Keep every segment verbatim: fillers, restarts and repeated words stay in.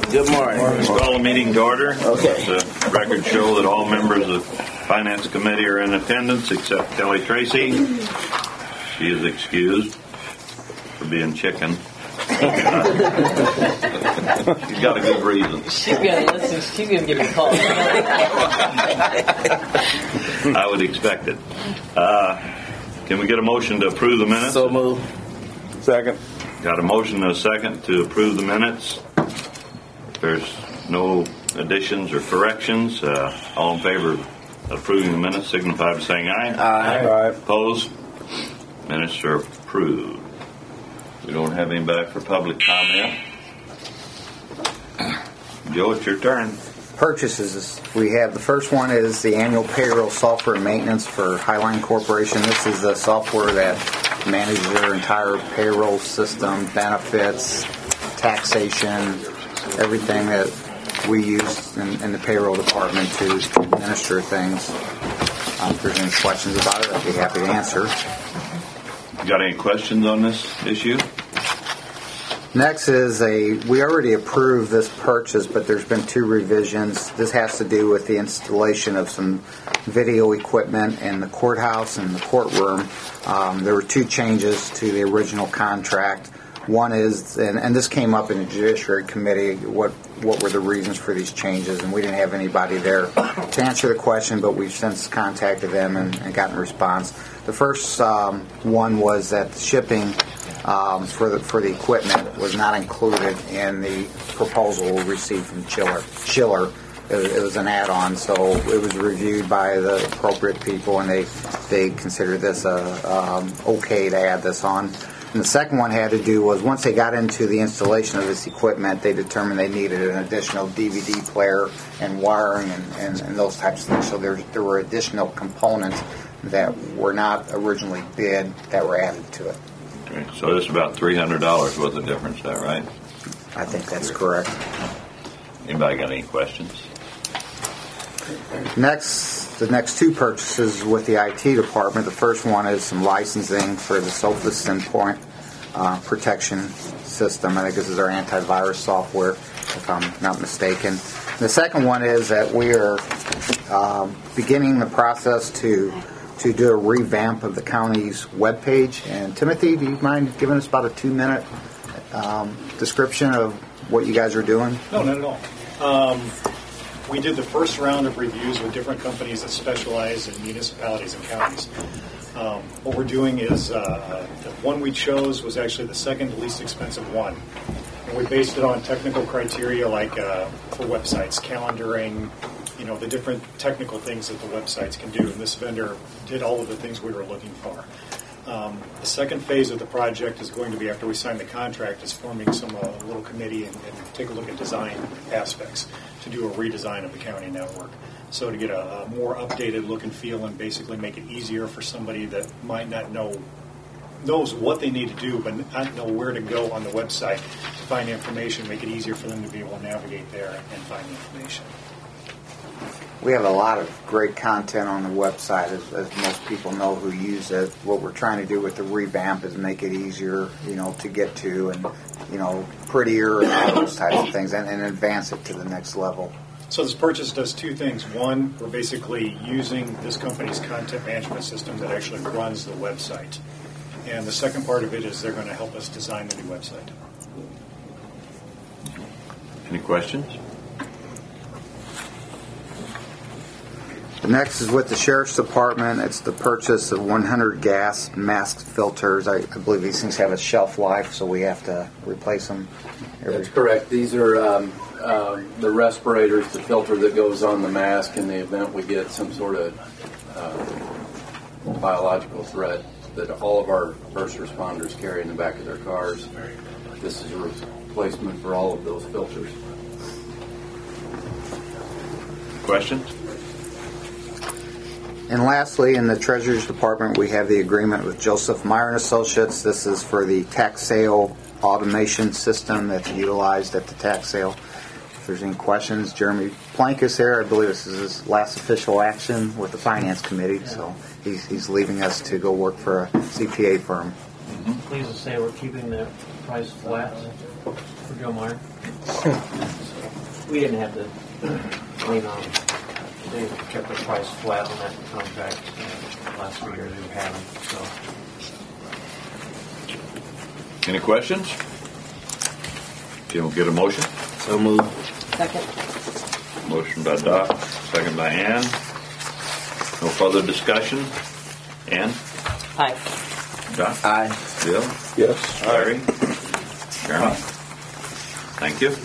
Good morning. Let's call the meeting to order. Okay. The records show that all members of the Finance Committee are in attendance except Kelly Tracy. She is excused for being chicken. She's got a good reason. She's going to listen. She's going to give me a call. I would expect it. Uh, can we get a motion to approve the minutes? So moved. Second. Got a motion and a second to approve the minutes. If there's no additions or corrections, uh, all in favor of approving the minutes signify by saying aye. Aye. Aye. Opposed? Minutes are approved. We don't have anybody for public comment. Joe, it's your turn. Purchases. We have the first one is the annual payroll software and maintenance for Highline Corporation. This is the software that manages their entire payroll system, benefits, taxation, everything that we use in, in the payroll department to administer things. Um, if there's any questions about it, I'd be happy to answer. Got any questions on this issue? Next is a, we already approved this purchase, but there's been two revisions. This has to do with the installation of some video equipment in the courthouse and the courtroom. Um, there were two changes to the original contract. One is, and, and this came up in the Judiciary Committee, what what were the reasons for these changes, and we didn't have anybody there to answer the question, but we've since contacted them and, and gotten a response. The first um, one was that the shipping um, for the for the equipment was not included in the proposal we received from Chiller. Schiller. It was, it was an add-on, so it was reviewed by the appropriate people, and they they considered this a, um, okay to add this on. And the second one had to do was once they got into the installation of this equipment, they determined they needed an additional D V D player and wiring and, and, and those types of things. So there, there were additional components that were not originally bid that were added to it. Okay, so this is about three hundred dollars worth of difference, is that right? I think that's correct. Anybody got any questions? Next, the next two purchases with the I T department. The first one is some licensing for the Sophos Endpoint uh, Protection System. I think this is our antivirus software, if I'm not mistaken. The second one is that we are um, beginning the process to to do a revamp of the county's webpage. And Timothy, do you mind giving us about a two-minute um, description of what you guys are doing? No, not at all. Um, We did the first round of reviews with different companies that specialize in municipalities and counties. Um, what we're doing is uh, the one we chose was actually the second least expensive one. And we based it on technical criteria like uh, for websites, calendaring, you know, the different technical things that the websites can do. And this vendor did all of the things we were looking for. Um, the second phase of the project is going to be, after we sign the contract, is forming some uh, little committee and, and take a look at design aspects to do a redesign of the county network. So to get a, a more updated look and feel and basically make it easier for somebody that might not know, knows what they need to do but not know where to go on the website to find information, make it easier for them to be able to navigate there and find the information. We have a lot of great content on the website, as, as most people know who use it. What we're trying to do with the revamp is make it easier, you know, to get to, and you know, prettier and all those types of things, and, and advance it to the next level. So this purchase does two things. One, we're basically using this company's content management system that actually runs the website. And the second part of it is they're going to help us design the new website. Any questions? The next is with the Sheriff's Department. It's the purchase of one hundred gas mask filters. I, I believe these things have a shelf life, so we have to replace them. Every... That's correct. These are um, uh, the respirators, the filter that goes on the mask in the event we get some sort of uh, biological threat that all of our first responders carry in the back of their cars. This is a replacement for all of those filters. Questions? And lastly, in the Treasurer's Department, we have the agreement with Joseph Meyer and Associates. This is for the tax sale automation system that's utilized at the tax sale. If there's any questions, Jeremy Plank is here. I believe this is his last official action with the Finance Committee, so he's, he's leaving us to go work for a C P A firm. Pleased to say we're keeping the price flat for Joe Meyer. We didn't have to lean on them. They kept the price flat on that contract uh, last three years we were having. So. Any questions? Can we get a motion? So moved. Second. Motion by Doc, second by Ann. No further discussion. Ann? Aye. Doc? Aye. Bill? Yes. Larry? Jeremy? Thank you.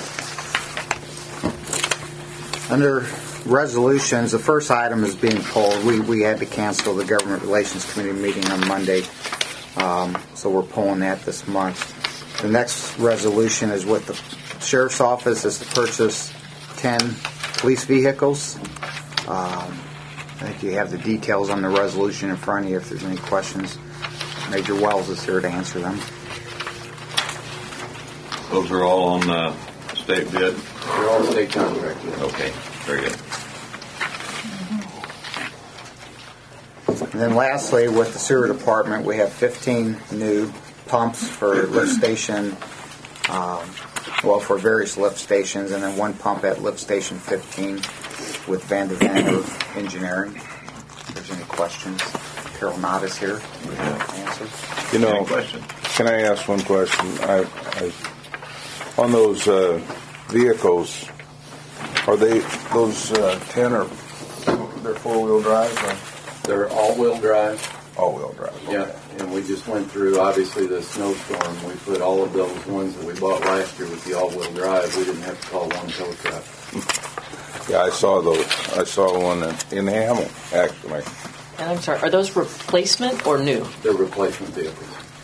Under resolutions, the first item is being pulled. We, we had to cancel the Government Relations Committee meeting on Monday, um, so we're pulling that this month. The next resolution is with the Sheriff's Office, is to purchase ten police vehicles. Um, I think you have the details on the resolution in front of you if there's any questions. Major Wells is here to answer them. Those are all on the state bid? They're all state contracted. Okay, very good. And then lastly, with the sewer department, we have fifteen new pumps for lift station, um, well, for various lift stations, and then one pump at lift station fifteen with Van de Vander Engineering. If there's any questions, Carol Knott is here to answer. You know, Any questions? can I ask one question? I, I, on those uh, vehicles, are they those uh, ten or they're four wheel drive or They're all-wheel drive. all wheel drive? Okay. Yeah, and we just went through, obviously, the snowstorm. We put all of those ones that we bought last year with the all-wheel drive. We didn't have to call one tow truck. Yeah, I saw those. I saw one in, in Hamel actually. And I'm sorry, are those replacement or new? They're replacement vehicles.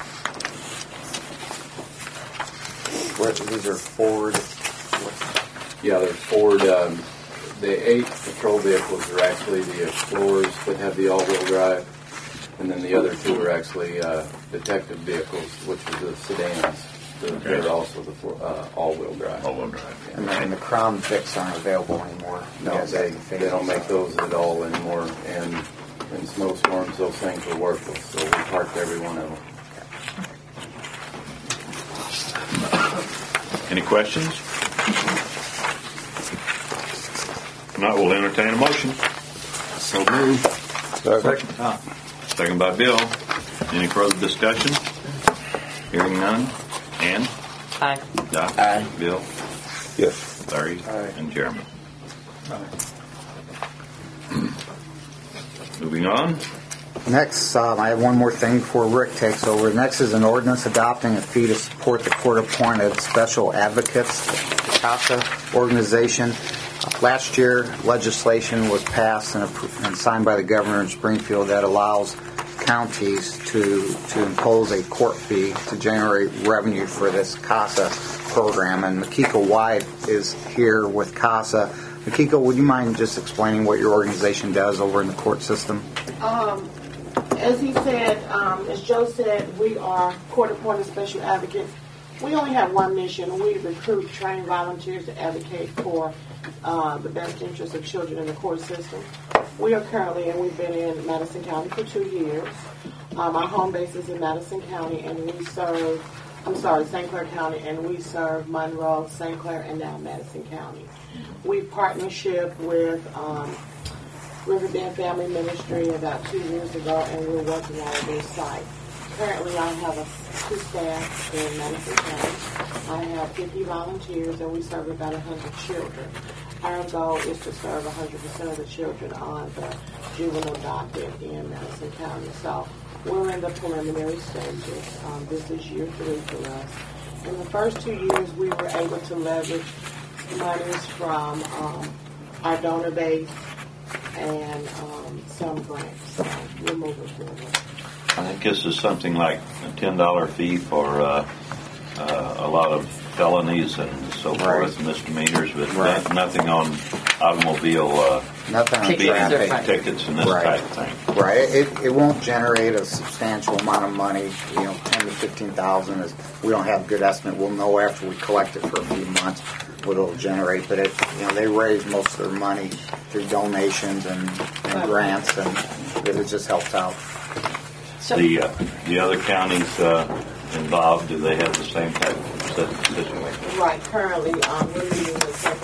What, these are Ford. Yeah, they're Ford. Um, the eight patrol vehicles are actually the Explorers that have the all-wheel drive. And then the other two are actually uh, detective vehicles, which are the sedans. The, Okay. They're also the four, uh, all-wheel drive. All-wheel drive. And then the Crown Vics aren't available anymore. You No, guys they, have they don't make those at all anymore. And in snowstorms, those things are worthless. So we parked every one of them. Any questions? If not, we'll entertain a motion. So moved. Second. Second by Bill. Any further discussion? Hearing none. Ann? Aye. Doc? Aye. Bill? Yes. Larry? Aye. And Jeremy? Moving on. Next, um, I have one more thing before Rick takes over. Next is an ordinance adopting a fee to support the court-appointed special advocates, the CASA organization. Uh, last year, legislation was passed and, appro- and signed by the governor in Springfield that allows counties to to impose a court fee to generate revenue for this CASA program. And Makiko White is here with CASA. Makiko, would you mind just explaining what your organization does over in the court system? Um, as he said, um, as Joe said, we are court-appointed special advocates. We only have one mission. We recruit, train volunteers to advocate for uh, the best interests of children in the court system. We are currently, and we've been in Madison County for two years. Um, our home base is in Madison County, and we serve, I'm sorry, Saint Clair County, and we serve Monroe, Saint Clair, and now Madison County. We partnership with um, Riverbend Family Ministry about two years ago, and we're working out of their site. Currently, I have a, two staff in Madison County. I have fifty volunteers, and we serve about one hundred children. Our goal is to serve one hundred percent of the children on the juvenile docket in Madison County. So we're in the preliminary stages. Um, this is year three for us. In the first two years, we were able to leverage monies from um, our donor base and um, some grants. So we're moving forward. I think this is something like a ten dollar fee for uh, uh, a lot of felonies and so Right. forth, misdemeanors, but Right. not- nothing on automobile uh, Nothing on Tickets speeding are traffic. fine. tickets and this Right. type of thing. Right. It, it won't generate a substantial amount of money. You know, ten to fifteen thousand is. We don't have a good estimate. We'll know after we collect it for a few months what it'll generate. But it, you know, they raise most of their money through donations and, and grants, and it just helps out. So, The uh, the other counties uh, involved, do they have the same type of si- situation? Right. Currently, um, we're meeting with Saint Clair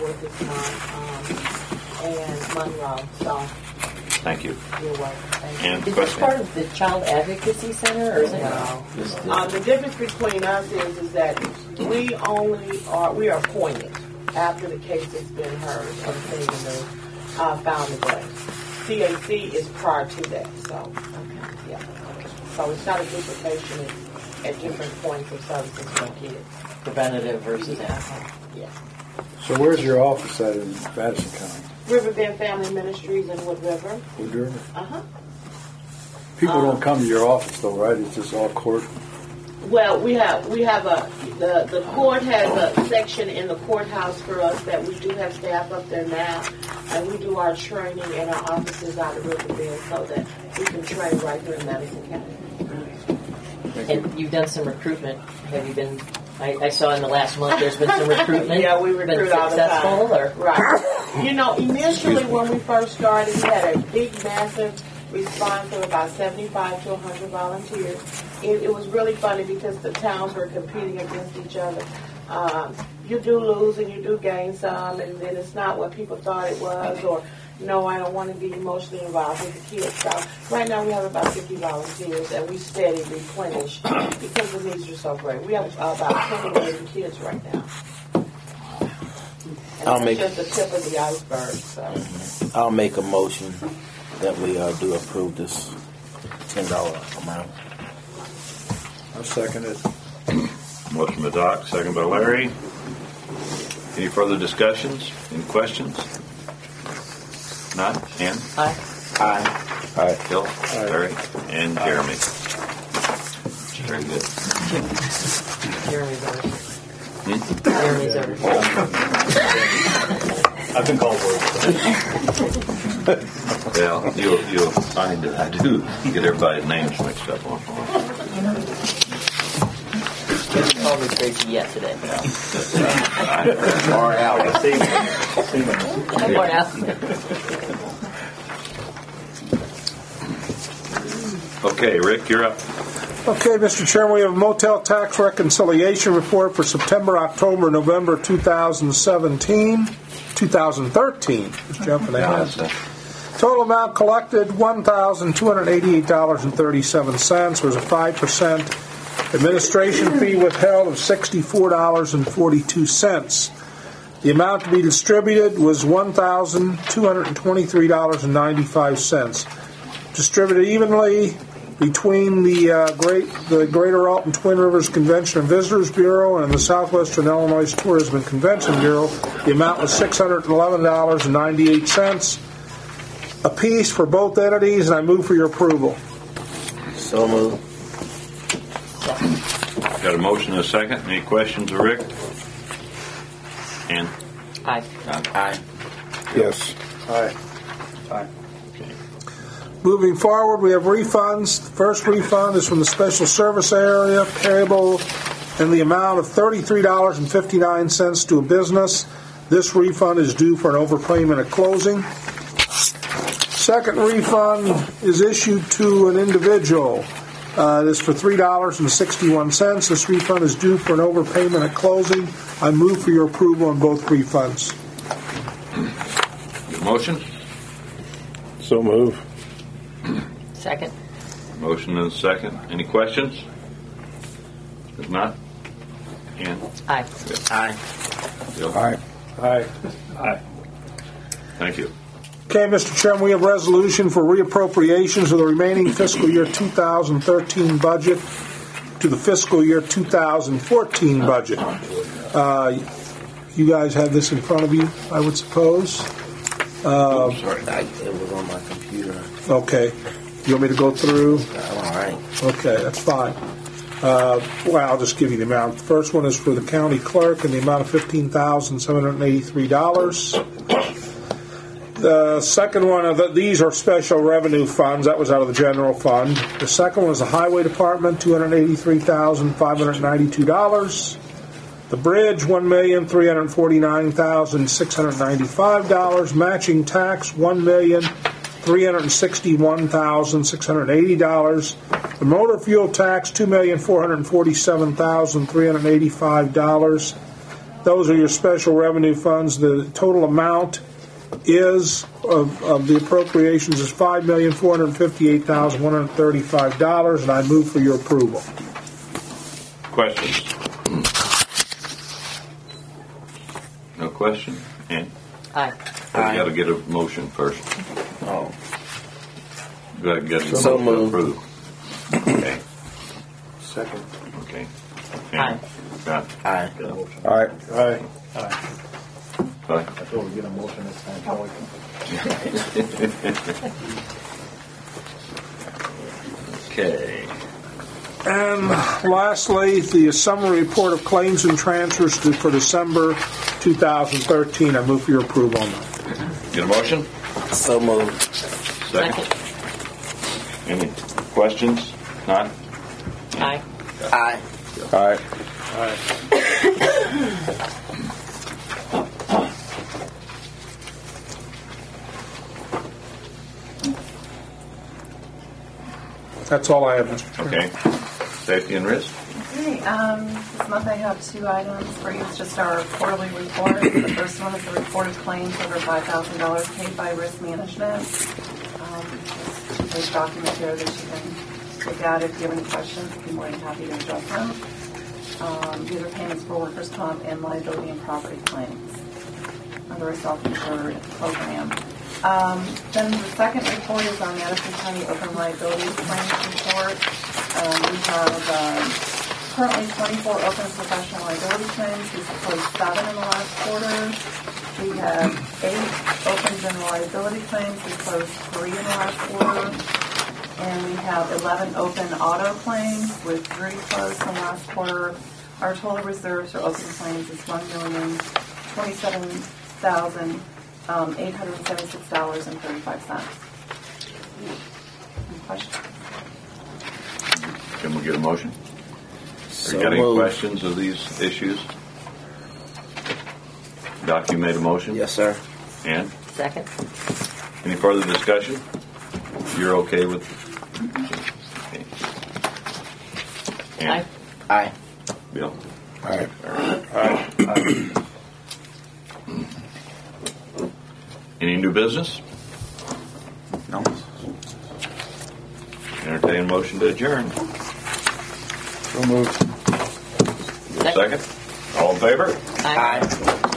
board this month, um, and Monroe. So Thank you. you're welcome. Thank you. And Is this question? part of the Child Advocacy Center, or is it? No. Um, the difference between us is, is that we only are, we are appointed after the case has been heard of things and uh, found the grave. C A C is prior to that, so, yeah. So it's not a duplication, it's at different points of services for kids. Preventative versus after. Yeah. So where's your office at in Madison County? Riverbend Family Ministries in Wood River. Wood River? Uh-huh. People Um, don't come to your office though, right? It's just all court. Well, we have we have a the the court has a section in the courthouse for us that we do have staff up there now, and we do our training in our offices out of Riverbend so that we can train right here in Madison County. And you've done some recruitment. Have you been? I, I saw in the last month there's been some recruitment. Yeah, we been recruit all the successful, time. or Right. You know, initially when we first started, we had a big, massive response of about seventy-five to one hundred volunteers. It, it was really funny because the towns were competing against each other. Um, you do lose and you do gain some, and then it's not what people thought it was, or no, I don't want to be emotionally involved with the kids. So right now we have about fifty volunteers, and we steady replenish because the needs are so great. We have about twenty million kids right now. And I'll that's make- just the tip of the iceberg. So. I'll make a motion that we uh, do approve this ten dollar amount. I'll second it. Motion by Doc, second by Larry. Any further discussions? Any questions? Not? Ann? Aye. Aye. Aye. Phil? Larry? And Jeremy. Very good. Jeremy's over. Hmm? Jeremy's over. I've been called words. Well, you'll, you'll find that I do get everybody's names mixed up on. You called me Tracy yesterday. Or Al. Or Al. Okay, Rick, you're up. Okay, Mister Chairman, we have a motel tax reconciliation report for September, October, November two thousand seventeen, two thousand thirteen. Just jumping ahead. Total amount collected one thousand two hundred eighty-eight dollars and thirty-seven cents. There's a five percent administration fee withheld of sixty-four dollars and forty-two cents. The amount to be distributed was one thousand two hundred twenty-three dollars and ninety-five cents. Distributed evenly between the uh, great the Greater Alton Twin Rivers Convention and Visitors Bureau and the Southwestern Illinois Tourism and Convention Bureau. The amount was six hundred eleven dollars and ninety-eight cents apiece for both entities, and I move for your approval. So moved. Got a motion and a second. Any questions of Rick? Ann? Aye. Aye. Yes. Aye. Aye. Moving forward, we have refunds. The first refund is from the Special Service Area, payable in the amount of thirty-three dollars and fifty-nine cents to a business. This refund is due for an overpayment at closing. Second refund is issued to an individual. Uh, this is for three dollars and sixty-one cents. This refund is due for an overpayment at closing. I move for your approval on both refunds. Your motion? So move. Second. Motion and a second. Any questions? If not, Ann? Aye. Aye. Bill? Aye. Aye. Aye. Thank you. Okay, Mister Chairman, we have resolution for reappropriations of the remaining fiscal year two thousand thirteen budget to the fiscal year two thousand fourteen budget. Uh, you guys have this in front of you, I would suppose. Oh, sorry. I, it was on my computer. Okay. You want me to go through? All right. Okay, that's fine. Uh, well, I'll just give you the amount. The first one is for the county clerk in the amount of fifteen thousand seven hundred eighty-three dollars. The second one, of the, these are special revenue funds. That was out of the general fund. The second one is the highway department, two hundred eighty-three thousand five hundred ninety-two dollars. The bridge, one million three hundred forty-nine thousand six hundred ninety-five dollars. Matching tax, one million three hundred sixty-one thousand six hundred eighty dollars. The motor fuel tax, two million four hundred forty-seven thousand three hundred eighty-five dollars. Those are your special revenue funds. The total amount is of, of the appropriations is five million four hundred fifty-eight thousand one hundred thirty-five dollars, and I move for your approval. Questions? No question? Ann? Aye. We got to get a motion first. Oh, We got to get a So motion moved. approved. Okay. Second. Okay. Aye. Got it. aye. All right. Aye. Aye. I thought we'd get a motion this time, Kelly. Okay. And lastly, the summary report of claims and transfers to, for December two thousand thirteen. I move for your approval on that. Get a motion? So moved. Second. Any questions? Not? Aye. Aye. All right. That's all I have, Mister Chairman. Okay. Safety and risk? Okay, um, this month I have two items for you. It's just our quarterly report. The first one is the reported claims over five thousand dollars paid by Risk Management. Um, there's a document here that you can look at if you have any questions. I'd be more than happy to address them. Um, these are payments for workers' comp and liability and property claims under a self-insured program. Um, then the second report is our Madison County Open Liability Claims Report. Um, we have um, currently twenty-four open professional liability claims. We closed seven in the last quarter. We have eight open general liability claims. We closed three in the last quarter. And we have eleven open auto claims with three closed in the last quarter. Our total reserves for open claims is one million twenty-seven thousand eight hundred seventy-six dollars and thirty-five cents. Any questions? Can we get a motion? So Are you got any moved. questions of these issues? Doc, you made a motion? Yes, sir. And Second. any further discussion? You're okay with? Okay. Aye. Aye. Bill? All right. Any new business? No. Entertain a motion to adjourn. So moved. Second? All in favor? Aye. Aye.